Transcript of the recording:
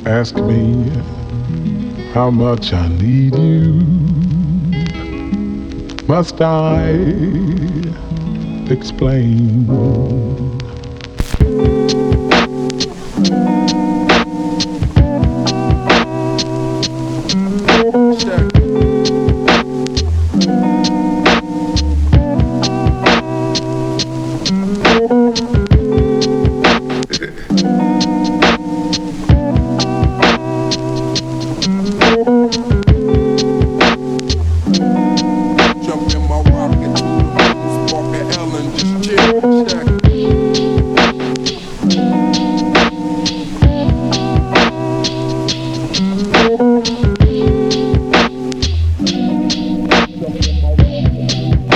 Ask me how much I need you. Must I explain?